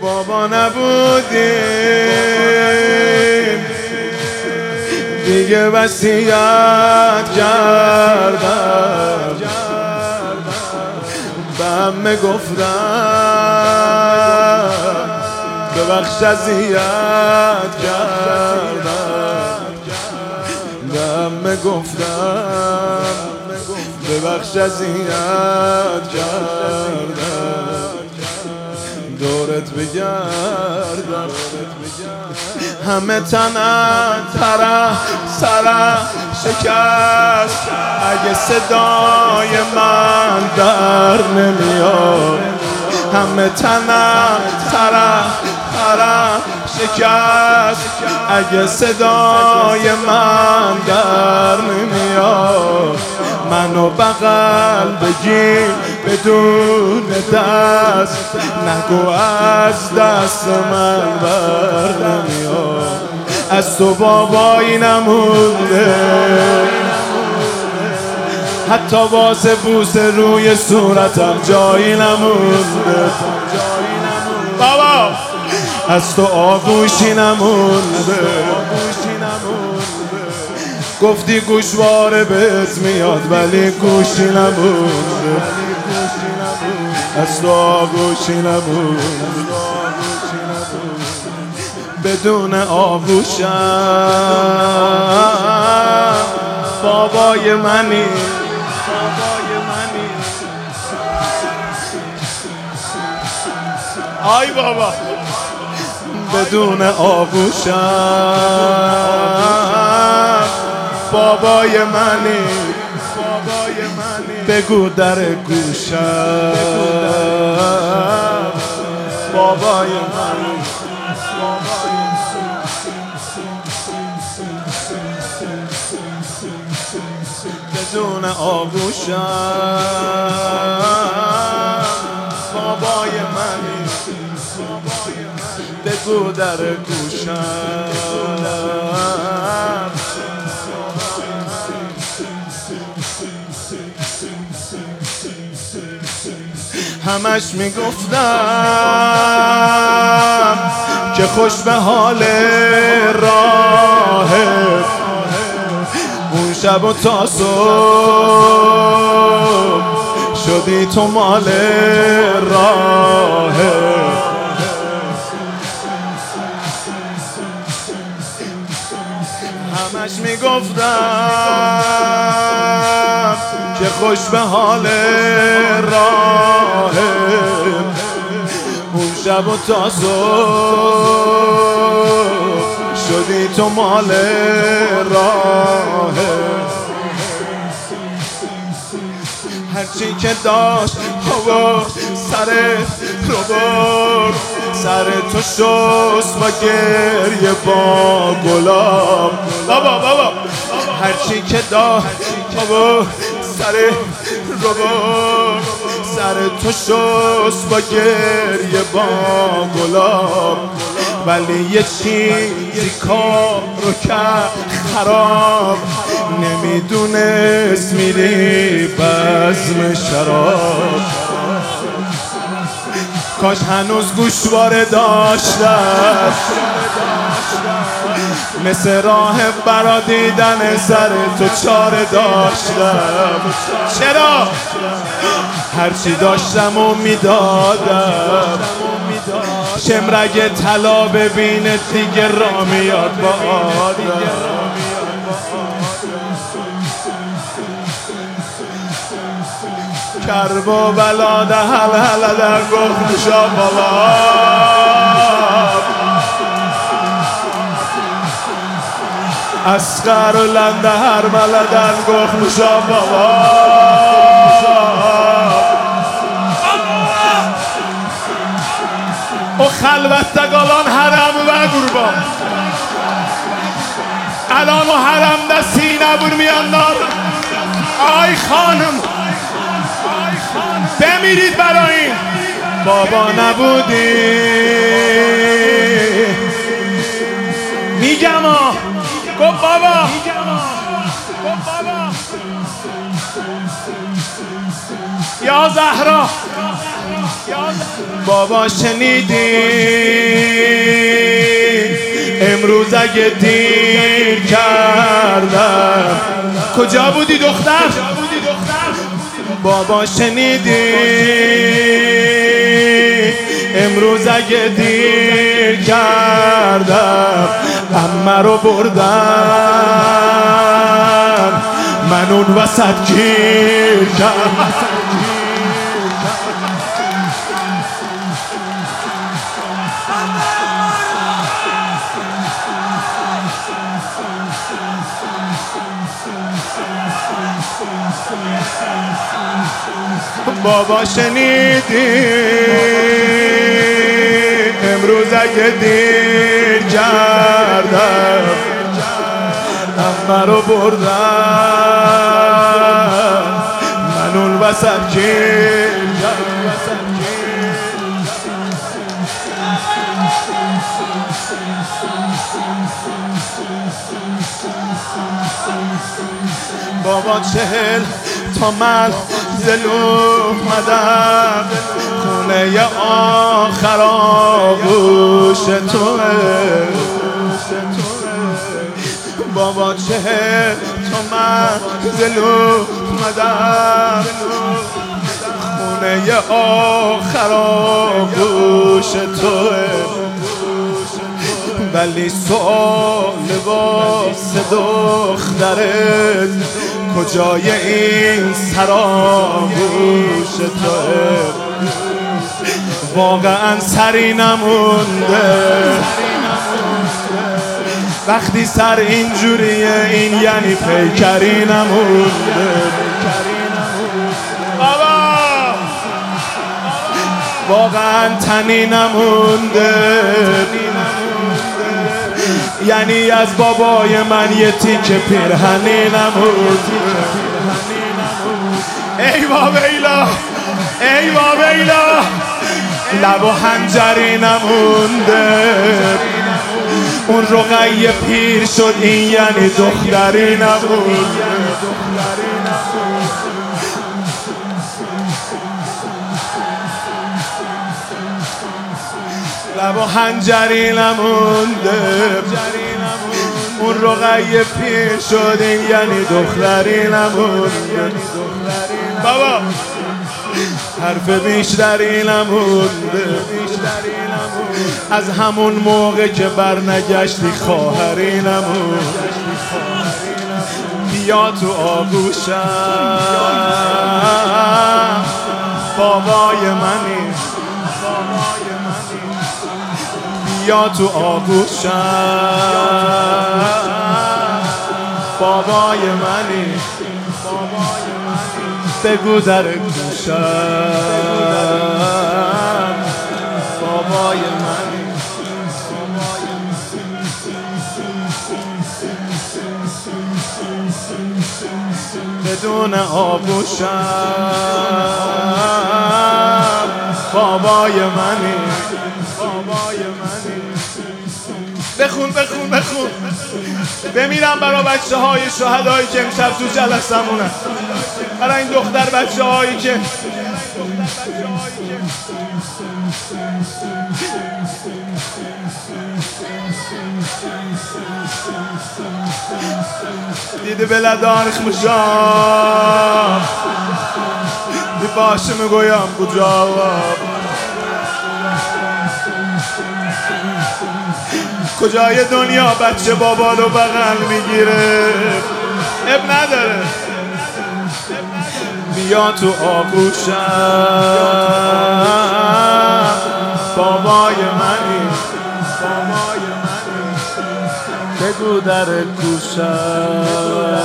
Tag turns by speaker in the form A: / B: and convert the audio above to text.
A: بابا نبودیم دیگه وصیت کردم، به همه گفتم ببخش اذیت کردم، به همه گفتم ببخش اذیت کردم، دورت بگردم همه تنم تره سره شکست، اگه صدای من در نمیاد، همه تنم تره شکست، اگه صدای من در نمیاد، منو بغل بگیر بدون دست، نگو از دست من بر نمیاد، از تو بابایی نمونده، حتی واسه بوسه روی صورتم جایی نمونده، بابا از تو آغوشی نمونده، گفتی گوشواره بهت میاد ولی گوشی نمونده، از تو آغوشی نمونده، بدون آغوشم بابای منی، آی بابا بدون آغوشم بابای منی، بگو در گوشم بابای منی، بدون آغوشم بابای منی، بگو در گوشم همش میگفتم که خوش به حال راه، اون شب و تا صبح شدی تو مال راه، همش میگفتم که خوش به حال راه، اون شب و تا صبح شدی تو مال راه، هرچی که داشت آورد سرت رو برد، سر تو شست با گریه با گلاب، بابا هرچی که داشت آورد سرت رو برد، سر تو شست با گریه با گلاب، ولی یه چیزی کار رو کرد خراب، نمیدونست میری بزم شراب، کاش هنوز گوشواره داشتم، مثل راه برا دیدن سر تو چاره داشتم، چرا؟ هرچی داشتم و میدادم، شمرگ طلا ببینه دیگه را میاد با آدم، کرب و بلا ده هل در گفت شابالا، اسقر و لنده هر بلدن گفت شابالا، و خلوتگالان حرم و قربان، الان و حرم دستی نبور میاندار، آی خانم بمیرید برای این بابا نبودی، میگم گفت بابا یا زهرا بابا شنیدی امروز اگه دیر کردم. کجا بودی دختر؟ بابا شنیدی امروز اگه دیر کردم عمه رو بردن من اون وسط گیر کردم. بابا شنیدی امروز اگه دیر کردم عمه رو بردن من اون وسط گیر بابا 40 تا من اومدم خونه آخر آغوش توه. بابا 40 تا من اومدم خونه آخر آغوش توه. ولی سؤال واسه دخترت کجای این سرآغوش توه. واقعا سری نمونده وقتی سر اینجوریه این یعنی پیکری نمونده. بابا واقعا تنی نمونده یعنی از بابای من یه تیکه پیرهنی نمونده. ای ویلا ای ویلا لب و حنجری نمونده. اون رقیه پیر شد این یعنی دختری نمونده. لب و حنجری نمونده. اون رقیه پیر شد این یعنی دختری نمونده. بابا حرف بیشتری نمونده از همون موقع که برنگشتی خواهری نمونده. بیا تو آغوشم بابای منی بیا تو آغوشم بابای منی بگو در گوشم بابای منی. بدون آغوشم بابای منی. بخون بخون بخون بمیرم برای بچه های شهدایی که امشب تو جلسمونن، برای این دختر بچه هایی که دیدی بلدانش مشام دی باشه میگویم کجا کجای دنیا بچه بابا رو بغل میگیره اب نداره. بیا تو آغوشم بابای منی بگو در گوشم